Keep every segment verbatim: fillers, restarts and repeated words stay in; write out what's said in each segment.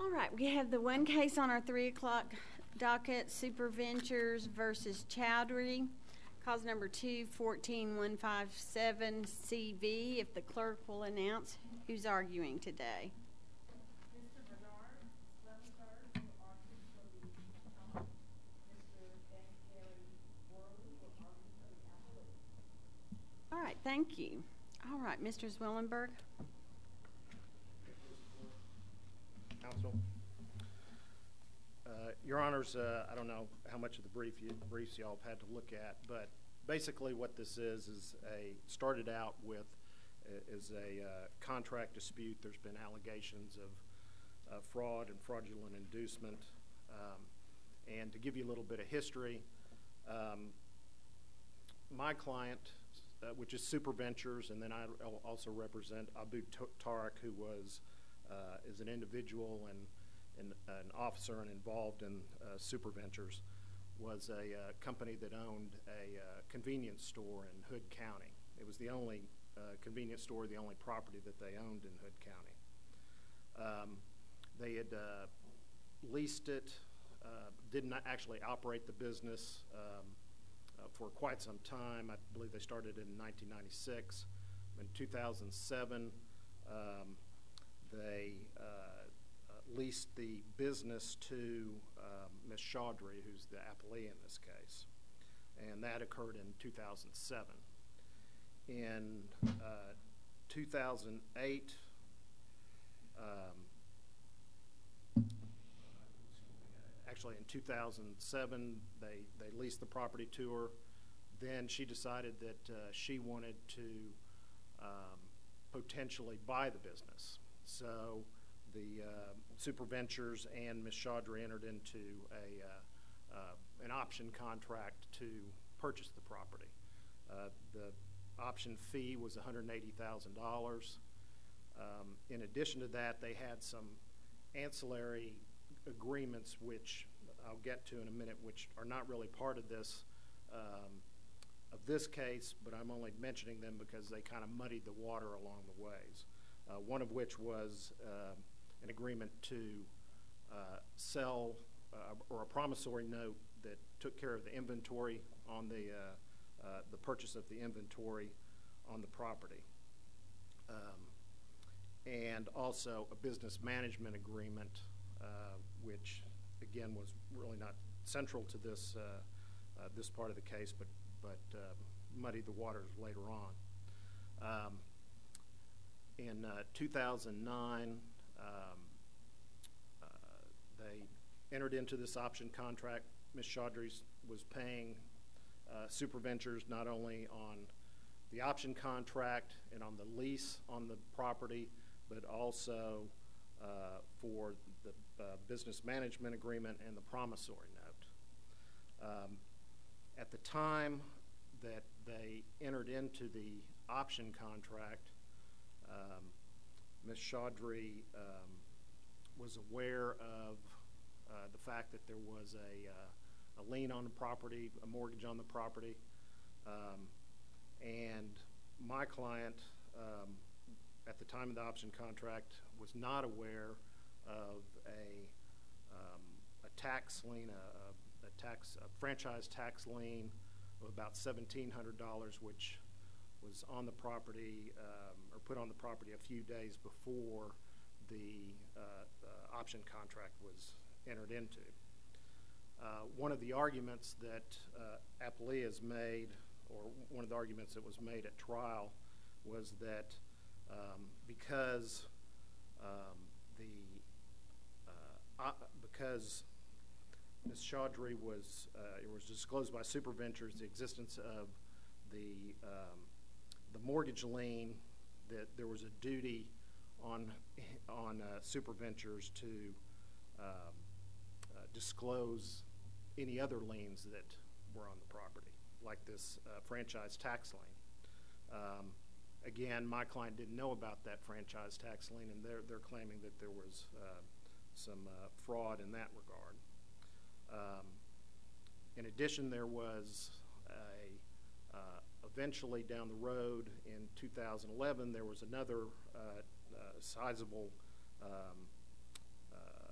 All right, we have the one case on our three o'clock docket, SuperVentures versus Chowdhury, cause number two, fourteen one five seven C V. If the clerk will announce who's arguing today. Mister Bernard Levenberg will argue for the appellant. Mister Ben Gary Worley will argue for the appellate. All right, thank you. All right, Mister Zwillenberg. Counsel. Uh, Your Honors, uh, I don't know how much of the brief you, briefs y'all have had to look at, but basically what this is is a started out with uh, is a uh, contract dispute. There's been allegations of uh, fraud and fraudulent inducement. Um, and to give you a little bit of history, um, my client, uh, which is SuperVentures, and then I also represent Abu Tariq, who was Uh, is an individual and, and an officer and involved in uh, SuperVentures, was a uh, company that owned a uh, convenience store in Hood County. It was the only uh, convenience store, the only property that they owned in Hood County. Um, they had uh, leased it, uh, did not actually operate the business um, uh, for quite some time. I believe they started in nineteen ninety-six. In two thousand seven, um, They uh, uh, leased the business to um, Miz Chowdhury, who's the appellee in this case, and that occurred in two thousand seven. In uh, two thousand eight, um, actually in two thousand seven, they, they leased the property to her. Then she decided that uh, she wanted to um, potentially buy the business. So the uh, SuperVentures and Miz Chowdhury entered into a uh, uh, an option contract to purchase the property. Uh, the option fee was one hundred eighty thousand dollars. Um, in addition to that, they had some ancillary agreements, which I'll get to in a minute, which are not really part of this um, of this case, but I'm only mentioning them because they kind of muddied the water along the ways. Uh, one of which was uh, an agreement to uh, sell uh, or a promissory note that took care of the inventory on the uh, uh, the purchase of the inventory on the property, um, and also a business management agreement, uh, which again was really not central to this uh, uh, this part of the case, but but uh, muddied the waters later on. Um, In uh, two thousand nine, um, uh, they entered into this option contract. Miz Chowdhury was paying uh, SuperVentures not only on the option contract and on the lease on the property, but also uh, for the uh, business management agreement and the promissory note. Um, at the time that they entered into the option contract, Um, Miz Chowdhury um, was aware of uh, the fact that there was a, uh, a lien on the property, a mortgage on the property, um, and my client, um, at the time of the option contract, was not aware of a, um, a tax lien, a, a, tax, a franchise tax lien of about seventeen hundred dollars, which was on the property um, or put on the property a few days before the uh, uh, option contract was entered into. Uh, one of the arguments that uh, appellee has made, or one of the arguments that was made at trial, was that um, because um, the uh, uh, because Miz Chowdhury was uh, it was disclosed by SuperVentures the existence of the um, the mortgage lien, that there was a duty on on uh, SuperVentures to um, uh, disclose any other liens that were on the property, like this uh, franchise tax lien. Um, again, my client didn't know about that franchise tax lien, and they're they're claiming that there was uh, some uh, fraud in that regard. Um, in addition, there was a uh, eventually down the road in two thousand eleven, there was another uh, uh, sizable um, uh,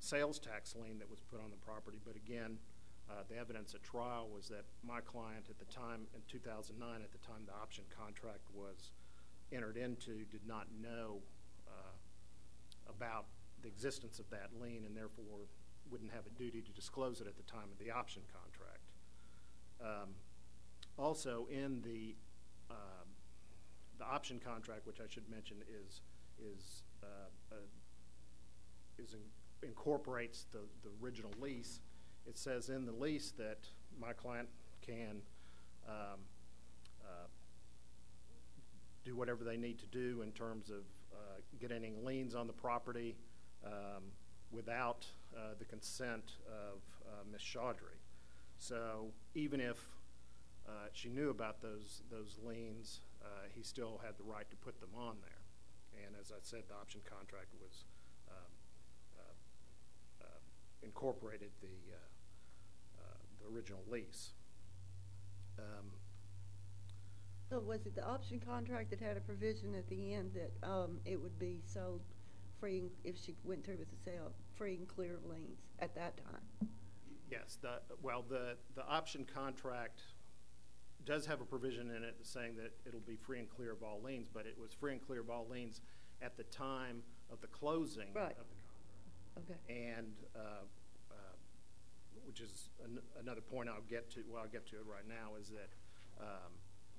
sales tax lien that was put on the property. But again, uh, the evidence at trial was that my client at the time, in two thousand nine, at the time the option contract was entered into, did not know uh, about the existence of that lien, and therefore wouldn't have a duty to disclose it at the time of the option contract. Um, also, in the uh, the option contract, which I should mention is is uh, uh, is in, incorporates the the original lease. It says in the lease that my client can um, uh, do whatever they need to do in terms of uh, getting liens on the property um, without uh, the consent of uh, Miz Chaudhry. So even if uh, she knew about those those liens, uh, he still had the right to put them on there. And as I said, the option contract was um, uh, uh, incorporated the uh, uh, the original lease. Um, So was it the option contract that had a provision at the end that um, it would be sold free, and, if she went through with the sale, free and clear of liens at that time? Yes. The, well, the, the option contract does have a provision in it saying that it'll be free and clear of all liens, but it was free and clear of all liens at the time of the closing right. of the contract. Okay. And uh, uh, which is an, another point I'll get to, well, I'll get to it right now, is that um,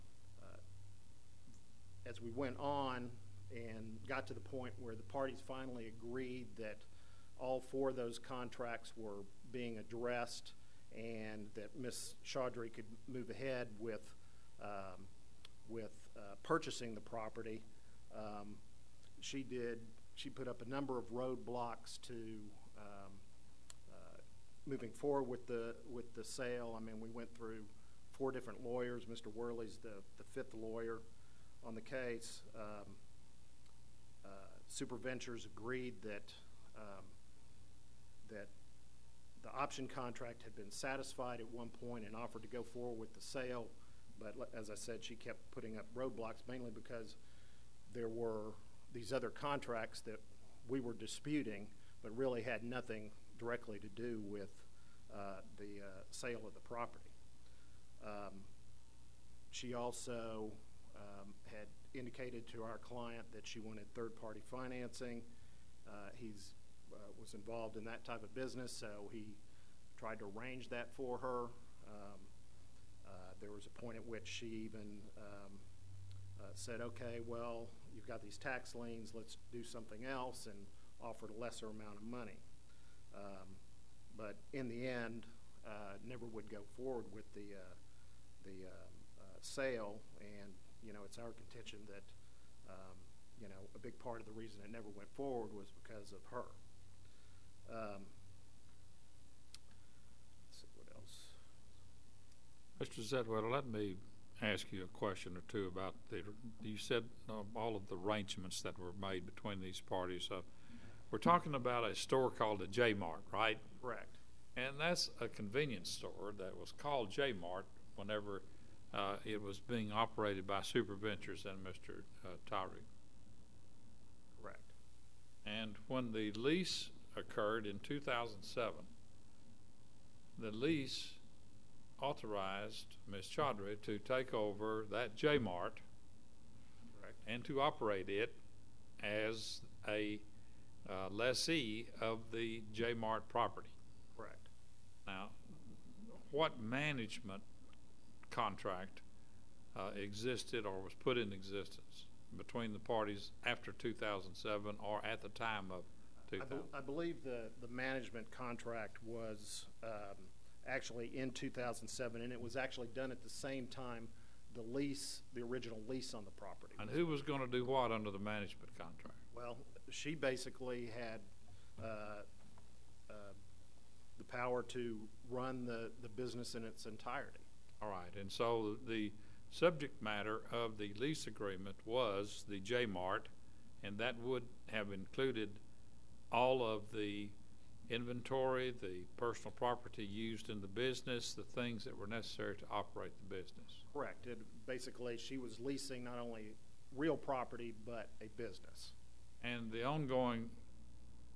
as we went on and got to the point where the parties finally agreed that all four of those contracts were being addressed and that Miz Chaudhry could move ahead with um, with uh, purchasing the property, um, she did. She put up a number of roadblocks to um, uh, moving forward with the with the sale. I mean, we went through four different lawyers. Mister Worley's the the fifth lawyer on the case. Um, uh, Super Ventures agreed that um, that the option contract had been satisfied at one point and offered to go forward with the sale, but as I said, she kept putting up roadblocks, mainly because there were these other contracts that we were disputing, but really had nothing directly to do with uh, the uh, sale of the property. Um, she also Um, had indicated to our client that she wanted third-party financing. Uh, he's uh, was involved in that type of business, so he tried to arrange that for her. Um, uh, there was a point at which she even um, uh, said, okay, well, you've got these tax liens, let's do something else, and offered a lesser amount of money. Um, but in the end, uh, never would go forward with the, uh, the um, uh, sale, and you know, it's our contention that, um, you know, a big part of the reason it never went forward was because of her. Um, let's see, what else? Mister Zedwell, let me ask you a question or two about the, you said uh, all of the arrangements that were made between these parties. Uh, we're talking about a store called a J-Mart, right? Correct. And that's a convenience store that was called J-Mart whenever Uh, it was being operated by Super Ventures and Mister Uh, Tyree. Correct. And when the lease occurred in two thousand seven, the lease authorized Miz Chaudhry to take over that J-Mart and to operate it as a uh, lessee of the J-Mart property. Correct. Now, what management contract uh, existed or was put in existence between the parties after two thousand seven or at the time of two thousand? I, be I believe the, the management contract was um, actually in two thousand seven, and it was actually done at the same time the lease, the original lease on the property. And who was going to do what under the management contract? Well, she basically had uh, uh, the power to run the, the business in its entirety. All right, and so the subject matter of the lease agreement was the J-Mart, and that would have included all of the inventory, the personal property used in the business, the things that were necessary to operate the business. Correct. It, basically, she was leasing not only real property, but a business. And the ongoing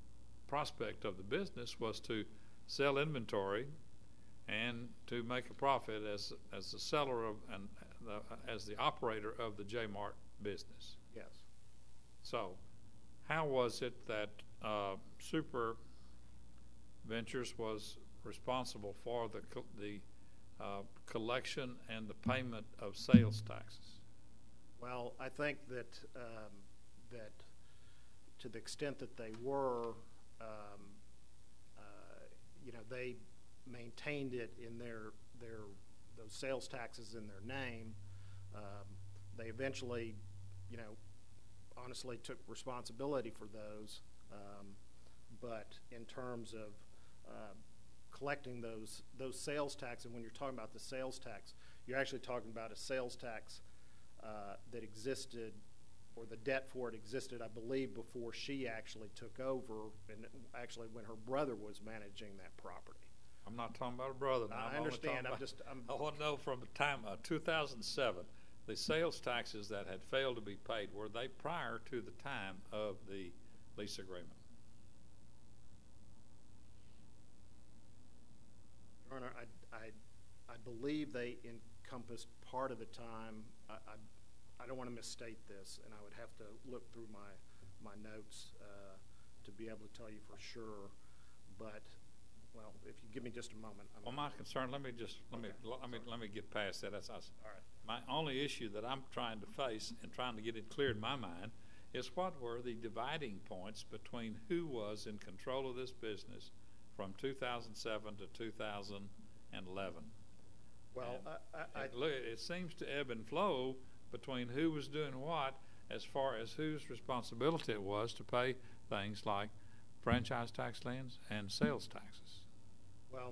prospect of the business was to sell inventory and to make a profit as as the seller of and the, as the operator of the J-Mart business. Yes. So, how was it that uh, Super Ventures was responsible for the co the uh, collection and the payment of sales taxes? Well, I think that um, that to the extent that they were, um, uh, you know, they maintained it in their their those sales taxes in their name. Um, they eventually, you know, honestly took responsibility for those. Um, but in terms of uh, collecting those those sales tax, and when you're talking about the sales tax, you're actually talking about a sales tax uh, that existed, or the debt for it existed, I believe, before she actually took over, and actually when her brother was managing that property. I'm not talking about a brother now. I I'm only understand. talking I'm about- just. I'm, I want to know from the time of two thousand seven, the sales taxes that had failed to be paid, were they prior to the time of the lease agreement? Your Honor, I, I, I believe they encompassed part of the time. I, I, I don't want to misstate this, and I would have to look through my my notes uh, to be able to tell you for sure. But well, if you give me just a moment. I'm Well, my concern, let me just, let me, Okay. let me, let me get past that. That's, that's, All right. my only issue that I'm trying to face and trying to get it clear in my mind is what were the dividing points between who was in control of this business from two thousand seven to two thousand eleven? Well, And I, I, I it, look, it seems to ebb and flow between who was doing what as far as whose responsibility it was to pay things like franchise tax liens and sales taxes. Well,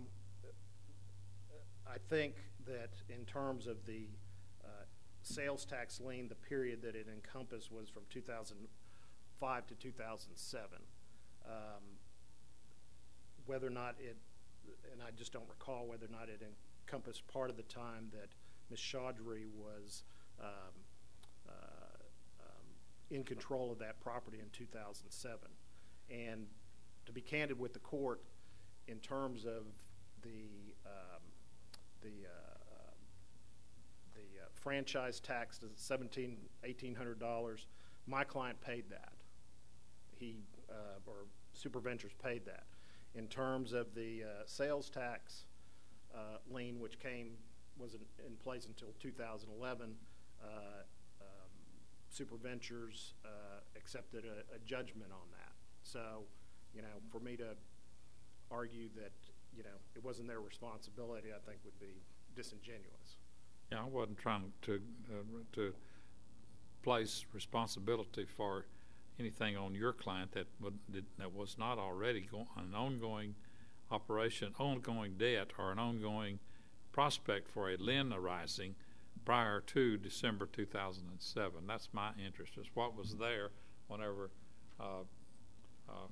I think that in terms of the uh, sales tax lien, the period that it encompassed was from two thousand five to two thousand seven. Um, whether or not it, and I just don't recall whether or not it encompassed part of the time that Miz Chaudhry was um, uh, um, in control of that property in two thousand seven. And to be candid with the court, in terms of the um, the uh, the uh, franchise tax, is seventeen, eighteen hundred dollars. My client paid that. He uh, or Super Ventures paid that. In terms of the uh, sales tax uh, lien, which came was in, in place until two thousand eleven, uh, um, Super Ventures uh, accepted a, a judgment on that. So, you know, for me to argue that, you know, it wasn't their responsibility, I think would be disingenuous. Yeah, I wasn't trying to uh, to place responsibility for anything on your client that would that, that was not already go an ongoing operation, ongoing debt, or an ongoing prospect for a lien arising prior to December two thousand seven. That's my interest, is what was there whenever uh, uh,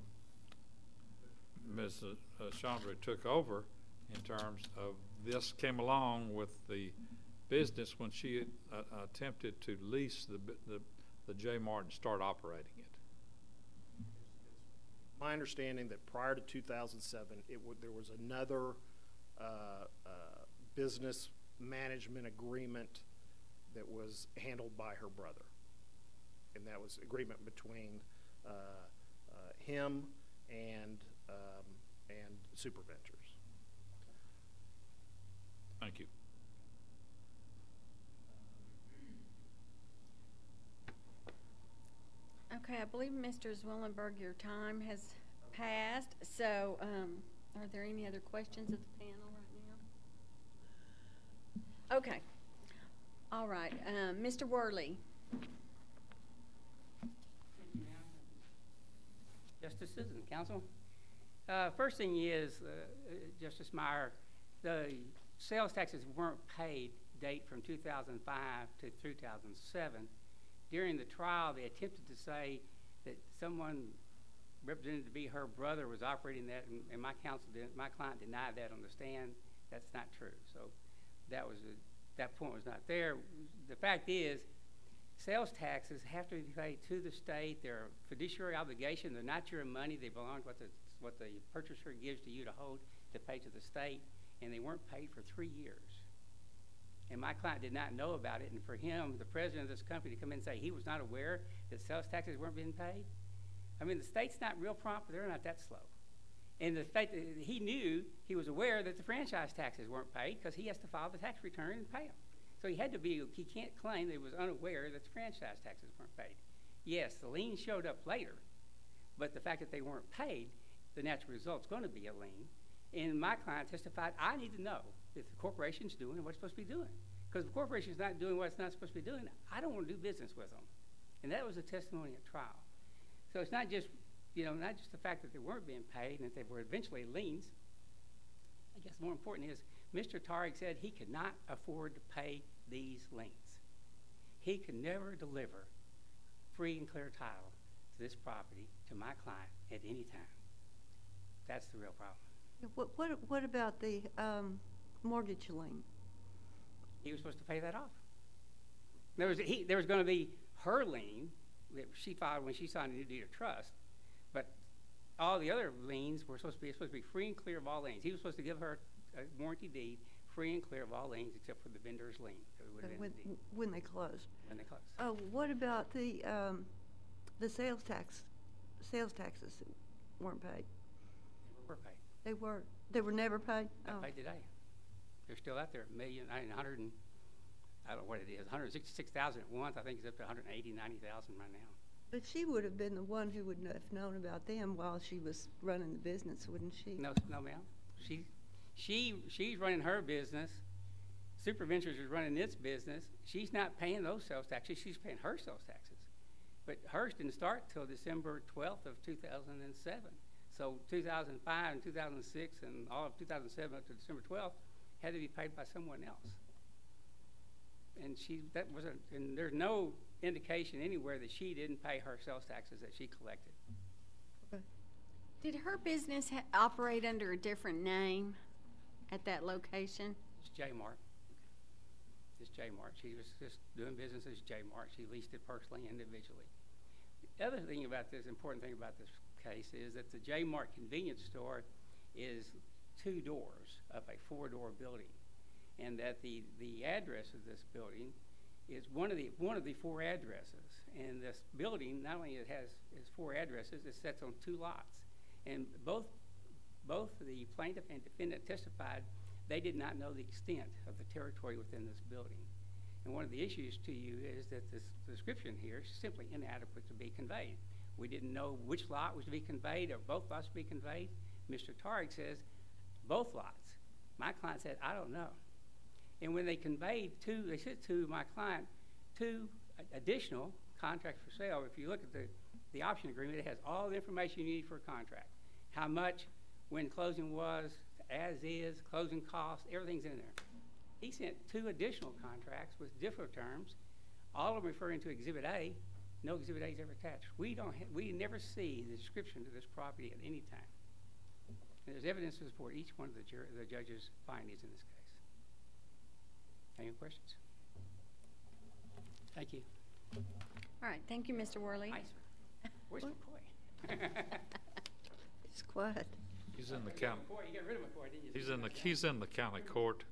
Miz Uh, Chaudhry took over, in terms of this came along with the business when she uh, attempted to lease the, the, the J-Mart and start operating it. My understanding that prior to two thousand seven, it would, there was another uh, uh, business management agreement that was handled by her brother, and that was agreement between uh, uh, him and um, and Super Ventures. Thank you. Okay, I believe, Mister Zwillenberg, your time has passed. So, um, are there any other questions of the panel right now? Okay. All right. Um, Mister Worley. Justices and counsel. Uh, first thing is, uh, uh, Justice Meyer, the sales taxes weren't paid date from two thousand five to two thousand seven. During the trial, they attempted to say that someone represented to be her brother was operating that, and, and my counsel didn't, my client denied that on the stand. That's not true. So that was a, that point was not there. The fact is, sales taxes have to be paid to the state. They're a fiduciary obligation. They're not your money. They belong to what the what the purchaser gives to you to hold to pay to the state, and they weren't paid for three years. And my client did not know about it, and for him, the president of this company, to come in and say he was not aware that sales taxes weren't being paid, I mean, the state's not real prompt, but they're not that slow. And the fact that he knew, he was aware that the franchise taxes weren't paid because he has to file the tax return and pay them. So he had to be, he can't claim that he was unaware that the franchise taxes weren't paid. Yes, the lien showed up later, but the fact that they weren't paid, the natural result's going to be a lien. And my client testified, I need to know if the corporation's doing what it's supposed to be doing. Because if the corporation's not doing what it's not supposed to be doing, I don't want to do business with them. And that was a testimony at trial. So it's not just, you know, not just the fact that they weren't being paid and that they were eventually liens. I guess more important is Mister Tariq said he could not afford to pay these liens. He could never deliver free and clear title to this property to my client at any time. That's the real problem. What, what, what about the um, mortgage lien? He was supposed to pay that off. There was, he, there was going to be her lien that she filed when she signed a new deed of trust, but all the other liens were supposed to be supposed to be free and clear of all liens. He was supposed to give her a warranty deed free and clear of all liens except for the vendor's lien. That would have been When, the deed when they closed? when they closed. Oh, what about the, um, the sales tax, sales taxes that weren't paid? They were paid. They were, they were never paid? Not Oh. paid today. They're still out there, a million, I mean, a hundred and, I don't know what it is, one hundred sixty-six thousand at once. I think it's up to one hundred eighty, ninety thousand right now. But she would have been the one who would have known about them while she was running the business, wouldn't she? No, no, ma'am. She, she, she's running her business. Super Ventures is running its business. She's not paying those sales taxes. She's paying her sales taxes. But hers didn't start till December twelfth of two thousand seven. So two thousand five and two thousand six and all of two thousand seven up to December twelfth had to be paid by someone else. And she, that wasn't, and there's no indication anywhere that she didn't pay her sales taxes that she collected. Okay. Did her business ha- operate under a different name at that location? It's J-Mart. It's J-Mart. She was just doing business as J-Mart. She leased it personally, individually. The other thing about this, important thing about this case is that the J-Mart convenience store is two doors of a four-door building, and that the, the address of this building is one of the one of the four addresses. And this building, not only it has is four addresses, it sits on two lots. And both both the plaintiff and defendant testified they did not know the extent of the territory within this building. And one of the issues to you is that this description here is simply inadequate to be conveyed. We didn't know which lot was to be conveyed or both lots to be conveyed. Mister Tariq says both lots. My client said, I don't know. And when they conveyed two, they said to my client, two additional contracts for sale. If you look at the, the option agreement, it has all the information you need for a contract. How much, when closing was, as is, closing costs, everything's in there. He sent two additional contracts with different terms, all of them referring to Exhibit A. No Exhibit A is ever attached. We don't. Ha- we never see the description of this property at any time. And there's evidence to support each one of the, jur- the judge's findings in this case. Any questions? Thank you. All right, thank you, Mister Worley. Nice. Where's McCoy? It's quiet. He's in the You got county. McCoy- You got rid of McCoy, didn't you? He's in the he's in the county court.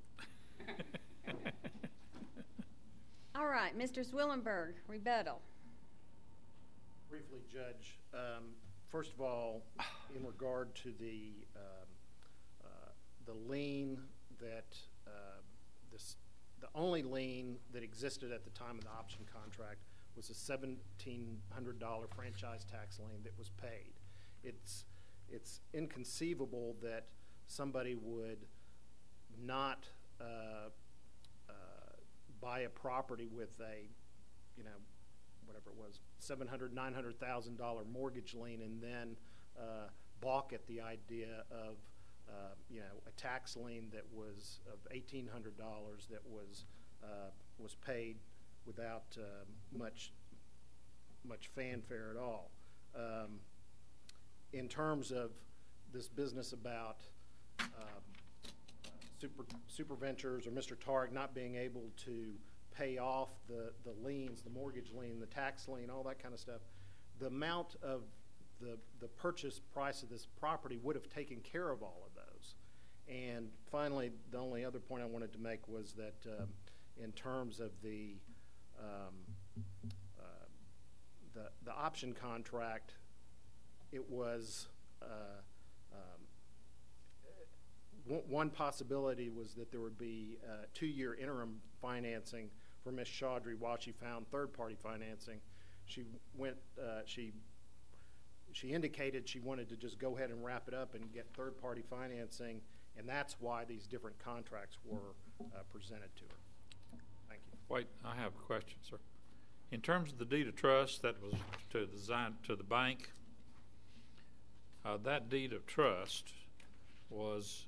All right, Mister Swillenberg, rebuttal. Briefly, Judge, um, first of all, in regard to the um, uh, the lien that uh, this, the only lien that existed at the time of the option contract was a seventeen hundred dollar franchise tax lien that was paid. It's it's inconceivable that somebody would not uh, uh, buy a property with a, you know, whatever it was, seven hundred, nine hundred thousand dollar mortgage lien, and then uh, balk at the idea of, uh, you know, a tax lien that was of eighteen hundred dollars that was uh, was paid without uh, much much fanfare at all. Um, in terms of this business about um, Super Super Ventures or Mister Tariq not being able to pay off the, the liens, the mortgage lien, the tax lien, all that kind of stuff, the amount of the, the purchase price of this property would have taken care of all of those. And finally, the only other point I wanted to make was that um, in terms of the, um, uh, the, the option contract, it was, uh, um, one, one possibility was that there would be uh, two-year interim financing for Miz Chaudhry while she found third-party financing. She went, uh, she, she indicated she wanted to just go ahead and wrap it up and get third-party financing, and that's why these different contracts were uh, presented to her. Thank you. Wait, I have a question, sir. In terms of the deed of trust that was to the, Zion, to the bank, uh, that deed of trust was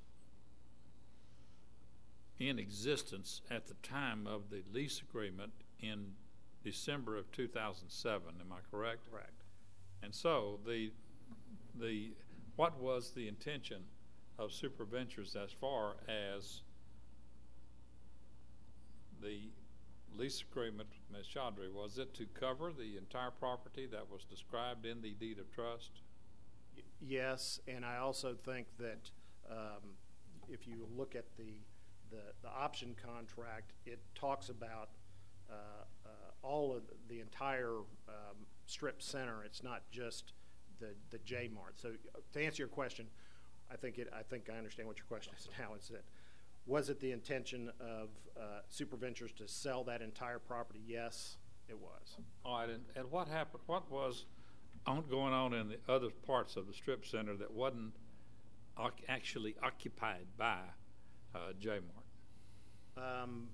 in existence at the time of the lease agreement in December of two thousand seven. Am I correct? Correct. And so the the what was the intention of Super Ventures as far as the lease agreement with Miz Chaudhry? Was it to cover the entire property that was described in the deed of trust? Y yes, and I also think that um, if you look at the, the the option contract, it talks about uh, uh, all of the entire um, strip center. It's not just the the J Mart. So to answer your question, I think it. I think I understand what your question is now. Is that was it the intention of uh, Super Ventures to sell that entire property? Yes, it was. All right, and, and what happened? What was on, going on in the other parts of the strip center that wasn't oc actually occupied by uh, J Mart? Um,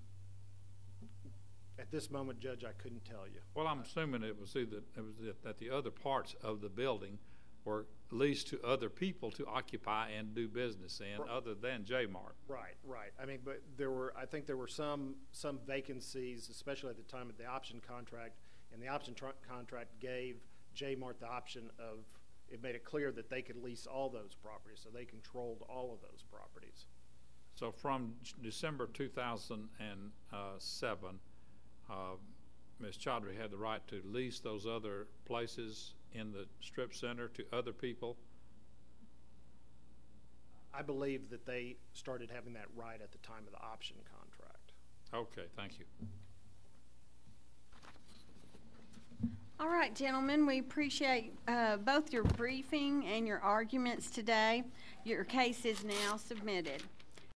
at this moment, Judge, I couldn't tell you. Well, I'm assuming it was either it was that, that the other parts of the building were leased to other people to occupy and do business in, Right. other than J Mart. Right, right. I mean, but there were, I think there were some some vacancies, especially at the time of the option contract, and the option contract gave J Mart the option of, it made it clear that they could lease all those properties, so they controlled all of those properties. So from December two thousand seven, uh, Miz Chaudhry had the right to lease those other places in the strip center to other people? I believe that they started having that right at the time of the option contract. Okay, thank you. All right, gentlemen, we appreciate uh, both your briefing and your arguments today. Your case is now submitted.